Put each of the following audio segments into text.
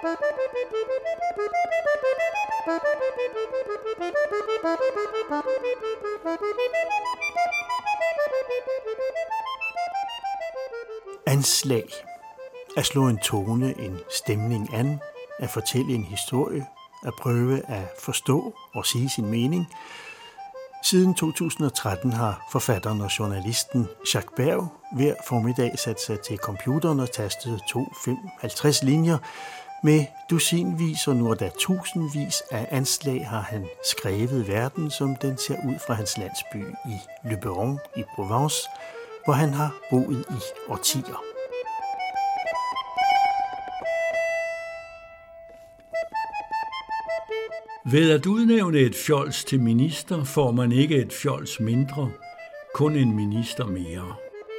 Anslag. At slå en tone, en stemning an, at fortælle en historie, at prøve at forstå og sige sin mening. Siden 2013 har forfatteren og journalisten Jacques Berg hver formiddag sat sig til computeren og tastet 250 linjer. Med dusinvis og nu da tusindvis af anslag har han skrevet verden, som den ser ud fra hans landsby i Le Beron i Provence, hvor han har boet i årtier. Ved at udnævne et fjols til minister, får man ikke et fjols mindre, kun en minister mere.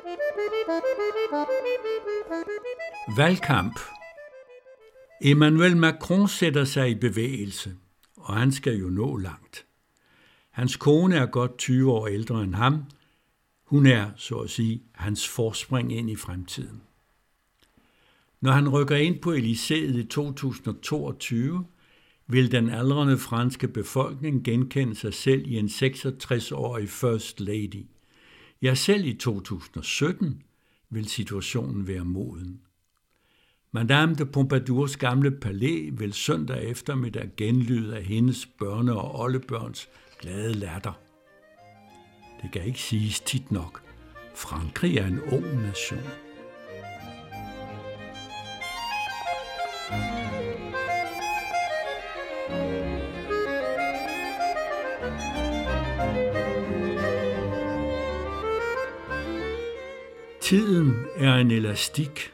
Valgkamp. Emmanuel Macron sætter sig i bevægelse, og han skal jo nå langt. Hans kone er godt 20 år ældre end ham. Hun er, så at sige, hans forspring ind i fremtiden. Når han rykker ind på Élysées i 2022, vil den aldrende franske befolkning genkende sig selv i en 66-årig First Lady. Ja, selv i 2017 vil situationen være moden. Madame de Pompadours gamle palæ vil søndag eftermiddag genlyde af hendes børne- og oldebørns glade latter. Det kan ikke siges tit nok. Frankrig er en ung nation. Tiden er en elastik.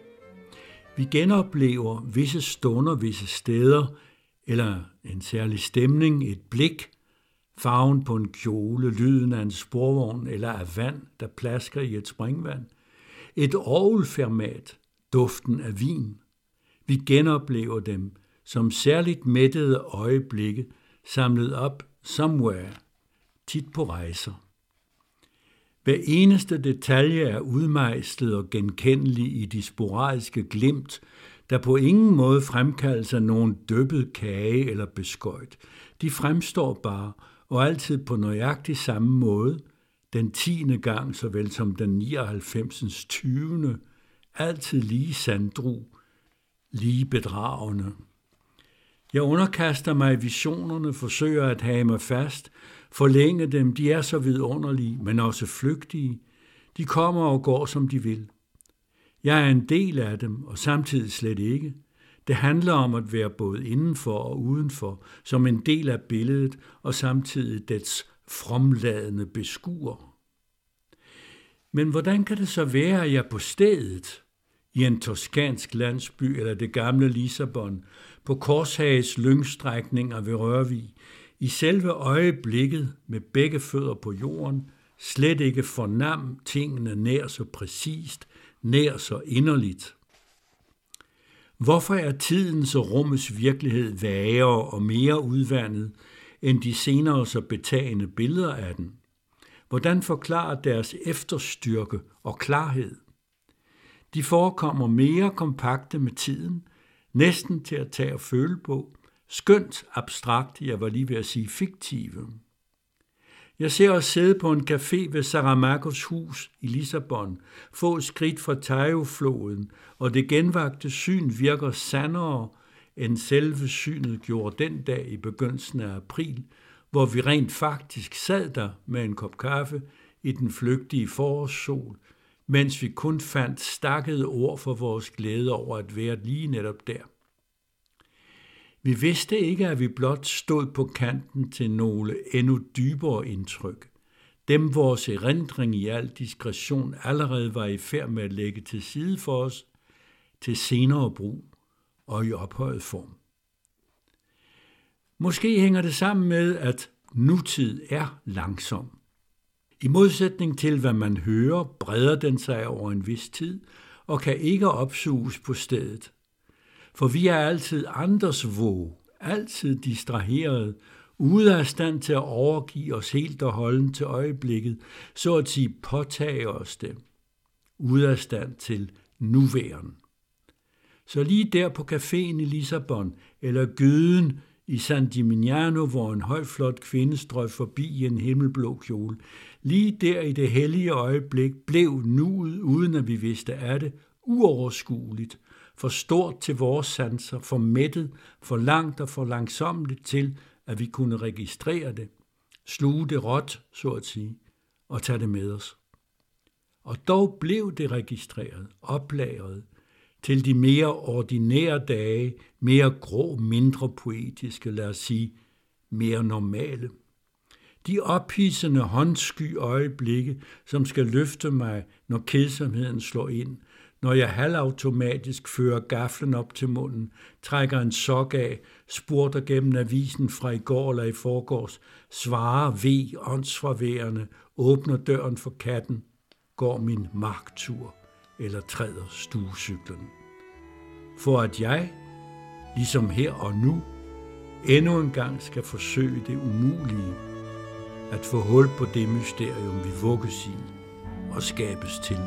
Vi genoplever visse stunder, visse steder, eller en særlig stemning, et blik, farven på en kjole, lyden af en sporvogn eller af vand, der plasker i et springvand, et orgelfermat, duften af vin. Vi genoplever dem som særligt mættede øjeblikke, samlet op somewhere, tit på rejser. Hver eneste detalje er udmejslet og genkendelig i de sporadiske glimt, der på ingen måde fremkaldes af nogen dyppet kage eller beskøjt. De fremstår bare, og altid på nøjagtig samme måde, den 10. gang såvel som den 99. 20. altid lige sandru, lige bedragende. Jeg underkaster mig visionerne, forsøger at have mig fast, forlænge dem, de er så vidunderlige, men også flygtige. De kommer og går, som de vil. Jeg er en del af dem, og samtidig slet ikke. Det handler om at være både indenfor og udenfor, som en del af billedet, og samtidig dets fromladende beskuer. Men hvordan kan det så være, at jeg på stedet, i en toskansk landsby eller det gamle Lissabon, på Korshages lyngstrækninger ved Rørvig, i selve øjeblikket med begge fødder på jorden, slet ikke fornam tingene nær så præcist, nær så inderligt? Hvorfor er tidens og rummets virkelighed vagere og mere udvandet end de senere så betagende billeder af den? Hvordan forklarer deres efterstyrke og klarhed? De forekommer mere kompakte med tiden, næsten til at tage og føle på, skønt abstrakt, jeg var lige ved at sige fiktive. Jeg ser os sidde på en café ved Saramagos hus i Lissabon, få skridt fra Tajo-floden, og det genvagte syn virker sandere, end selve synet gjorde den dag i begyndelsen af april, hvor vi rent faktisk sad der med en kop kaffe i den flygtige forårssol, mens vi kun fandt stakkede ord for vores glæde over at være lige netop der. Vi vidste ikke, at vi blot stod på kanten til nogle endnu dybere indtryk. Dem vores erindring i al diskretion allerede var i færd med at lægge til side for os, til senere brug og i ophøjet form. Måske hænger det sammen med, at nutid er langsom. I modsætning til, hvad man hører, breder den sig over en vis tid og kan ikke opsuges på stedet. For vi er altid andres våg, altid distraheret, ude af stand til at overgive os helt og holdent til øjeblikket, så at sige påtage os det, ude af stand til nuværen. Så lige der på caféen i Lissabon, eller gyden i San Gimignano, hvor en højflot kvinde strøg forbi i en himmelblå kjole, lige der i det hellige øjeblik blev nuet, uden at vi vidste af det, uoverskueligt, for stort til vores sanser, for mættet, for langt og for langsomligt til, at vi kunne registrere det, sluge det råt, så at sige, og tage det med os. Og dog blev det registreret, oplagret, til de mere ordinære dage, mere grå, mindre poetiske, lad os sige, mere normale. De ophidsende håndsky øjeblikke, som skal løfte mig, når kedsomheden slår ind, når jeg halvautomatisk fører gaflen op til munden, trækker en sok af, spurter gennem avisen fra i går eller i forgårs, svarer åndsfraværende, åbner døren for katten, går min marktur eller træder stuecyklen. For at jeg, ligesom her og nu, endnu en gang skal forsøge det umulige, at få hul på det mysterium, vi vugges i og skabes til.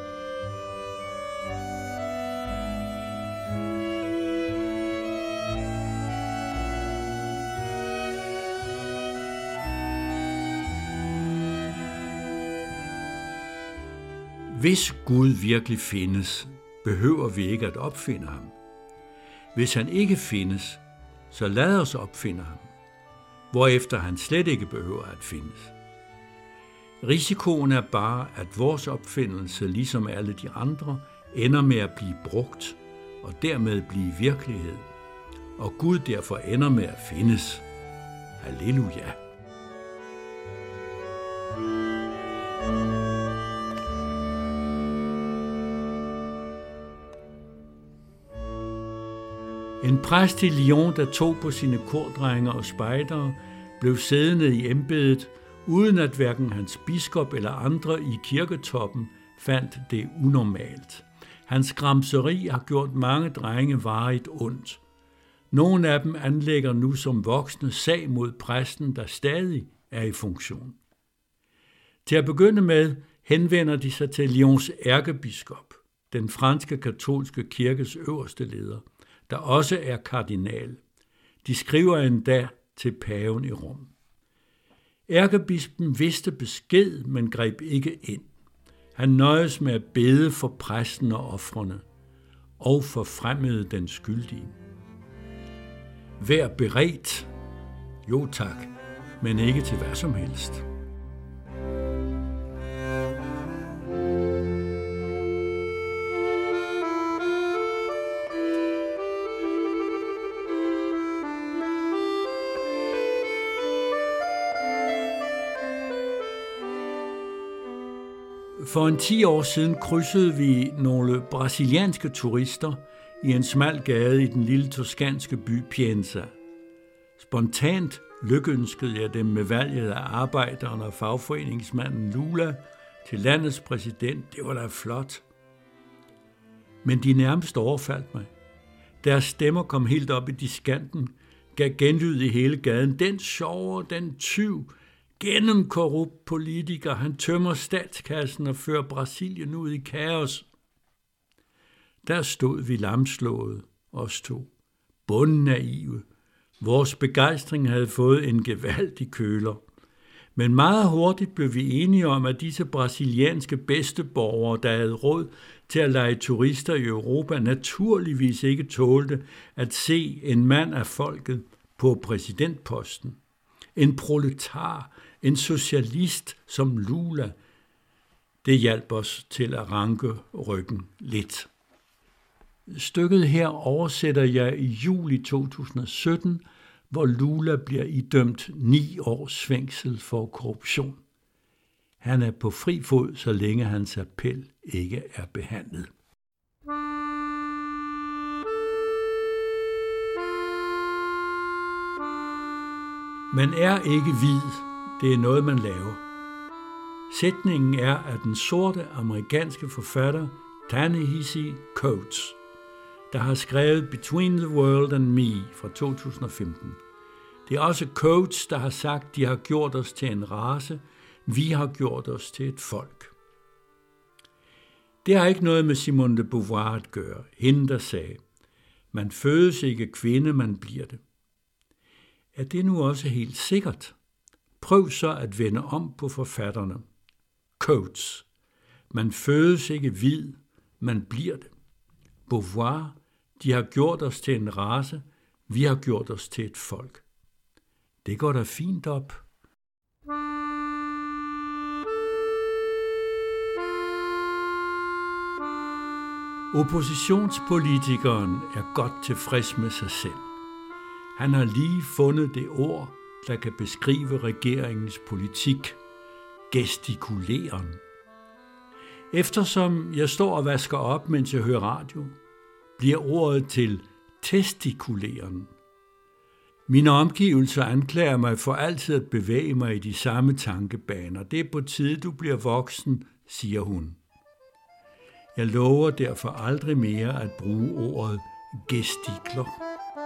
Hvis Gud virkelig findes, behøver vi ikke at opfinde ham. Hvis han ikke findes, så lad os opfinde ham, hvorefter han slet ikke behøver at findes. Risikoen er bare, at vores opfindelse, ligesom alle de andre, ender med at blive brugt og dermed blive virkelighed, og Gud derfor ender med at findes. Halleluja! En præst i Lyon, der tog på sine kordrenge og spejdere, blev siddende i embedet, uden at hverken hans biskop eller andre i kirketoppen fandt det unormalt. Hans gramseri har gjort mange drenge varigt ondt. Nogle af dem anlægger nu som voksne sag mod præsten, der stadig er i funktion. Til at begynde med henvender de sig til Lyons ærkebiskop, den franske katolske kirkes øverste leder, der også er kardinal. De skriver endda til paven i Rom. Ærkebispen vidste besked, men greb ikke ind. Han nøjes med at bede for præsten og ofrene, og forfremmede den skyldige. Vær beredt, jo tak, men ikke til hvad som helst. For 10 år siden krydsede vi nogle brasilianske turister i en smal gade i den lille toskanske by Pienza. Spontant lykønskede jeg dem med valget af arbejderen og fagforeningsmanden Lula til landets præsident. Det var da flot. Men de nærmest overfaldt mig. Deres stemmer kom helt op i diskanten, gav genlyd i hele gaden. Den sjove, den tyv, gennemkorrupt politiker, han tømmer statskassen og fører Brasilien ud i kaos. Der stod vi lamslået, os to, bundnaive. Vores begejstring havde fået en gevaldig køler. Men meget hurtigt blev vi enige om, at disse brasilianske bedsteborgere, der havde råd til at lege turister i Europa, naturligvis ikke tålte at se en mand af folket på præsidentposten. En proletar, en socialist som Lula. Det hjalp os til at ranke ryggen lidt. Stykket her oversætter jeg i juli 2017, hvor Lula bliver idømt 9 års fængsel for korruption. Han er på fri fod, så længe hans appel ikke er behandlet. Man er ikke hvid, det er noget, man laver. Sætningen er af den sorte amerikanske forfatter Ta-Nehisi Coates, der har skrevet Between the World and Me fra 2015. Det er også Coates, der har sagt, de har gjort os til en race, vi har gjort os til et folk. Det har ikke noget med Simone de Beauvoir at gøre, hende der sagde, Man fødes ikke kvinde, man bliver det. Er det nu også helt sikkert? Prøv så at vende om på forfatterne. Coates. Man fødes ikke hvid, man bliver det. Beauvoir. De har gjort os til en race, vi har gjort os til et folk. Det går da fint op. Oppositionspolitikeren er godt tilfreds med sig selv. Han har lige fundet det ord, der kan beskrive regeringens politik. Gestikuleren. Eftersom jeg står og vasker op, mens jeg hører radio, bliver ordet til testikuleren. Mine omgivelser anklager mig for altid at bevæge mig i de samme tankebaner. Det er på tide, du bliver voksen, siger hun. Jeg lover derfor aldrig mere at bruge ordet gestikler.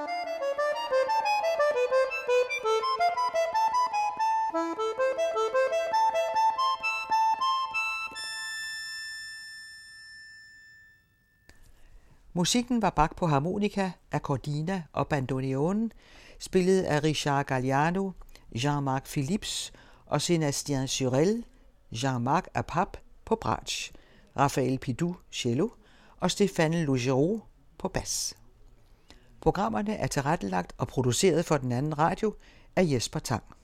Musikken var bagt på harmonika af Cordina og bandoneonen, spillet af Richard Galliano, Jean-Marc Philips og Sébastien Jurel, Jean-Marc Apap på bratsch, Raphaël Pidou cello og Stéphane Lougero på bas. Programmerne er tilrettelagt og produceret for Den Anden Radio af Jesper Tang.